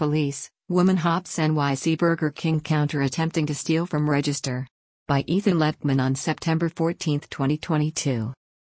Police, woman hops NYC Burger King counter attempting to steal from register. By Ethan Letman on September 14, 2022.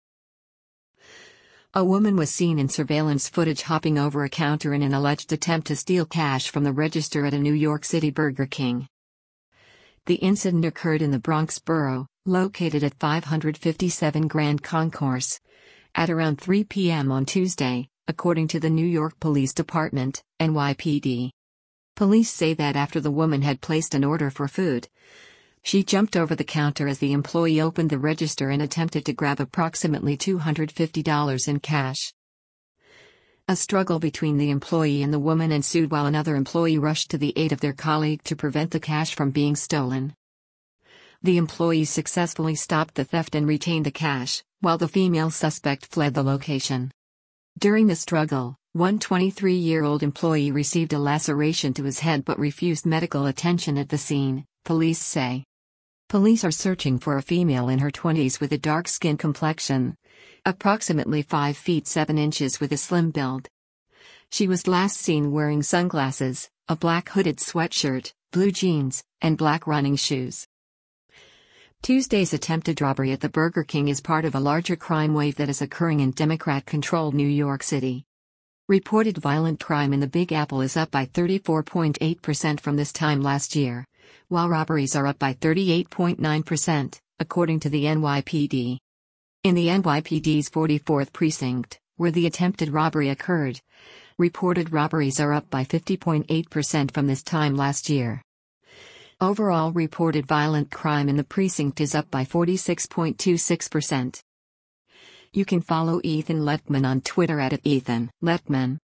A woman was seen in surveillance footage hopping over a counter in an alleged attempt to steal cash from the register at a New York City Burger King. The incident occurred in the Bronx borough, located at 557 Grand Concourse, at around 3 p.m. on Tuesday, according to the New York Police Department, NYPD. Police say that after the woman had placed an order for food, she jumped over the counter as the employee opened the register and attempted to grab approximately $250 in cash. A struggle between the employee and the woman ensued while another employee rushed to the aid of their colleague to prevent the cash from being stolen. The employee successfully stopped the theft and retained the cash, while the female suspect fled the location. During the struggle, one 23-year-old employee received a laceration to his head but refused medical attention at the scene, police say. Police are searching for a female in her 20s with a dark skin complexion, approximately 5 feet 7 inches with a slim build. She was last seen wearing sunglasses, a black hooded sweatshirt, blue jeans, and black running shoes. Tuesday's attempted robbery at the Burger King is part of a larger crime wave that is occurring in Democrat-controlled New York City. Reported violent crime in the Big Apple is up by 34.8% from this time last year, while robberies are up by 38.9%, according to the NYPD. In the NYPD's 44th precinct, where the attempted robbery occurred, reported robberies are up by 50.8% from this time last year. Overall reported violent crime in the precinct is up by 46.26%. You can follow Ethan Letman on Twitter at @EthanLetman.